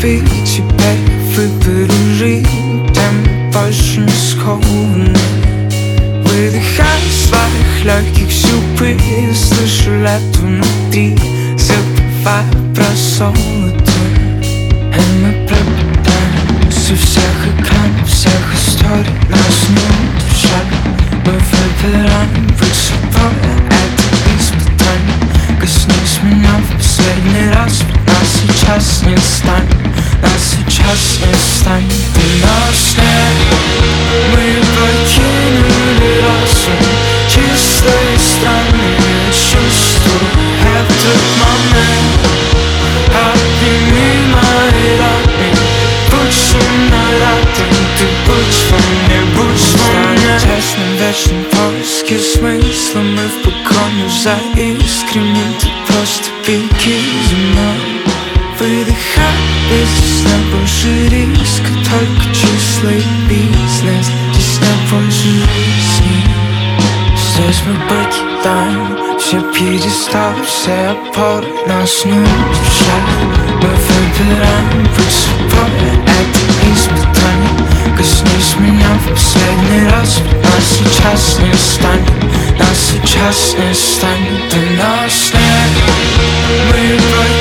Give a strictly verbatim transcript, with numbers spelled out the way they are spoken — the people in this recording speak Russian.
поступить, теперь выберу жить там больше не скованы. Выдыхай из своих легких всю пыль, слышу лето внутри, забывая про золото. И мы пропадаем со всех экранов, всех историй, нас не удержали. Мы выбираем быть собой, это испытание. Коснись меня в последний раз, ведь нас сейчас не станет, нас сейчас не станет. И нас нет, мы покинули разум, чистые странные чувства. Этот момент, обними мои раны, будь со мной рядом, ты будь во мне, будь во мне. В тесном вечном поиске смысла мы в погоню за искренним, ты просто беги за мной. Выдыхай, здесь не больше риска, только числа и бизнес. Здесь не больше жизни. Здесь мы покидаем все пьедесталы, все опоры, нас не удержали. Мы выбираем быть собой, это испытание. Коснись меня в последний раз, ведь нас сейчас не станет, нас сейчас не станет. И нас нет, мы покидаем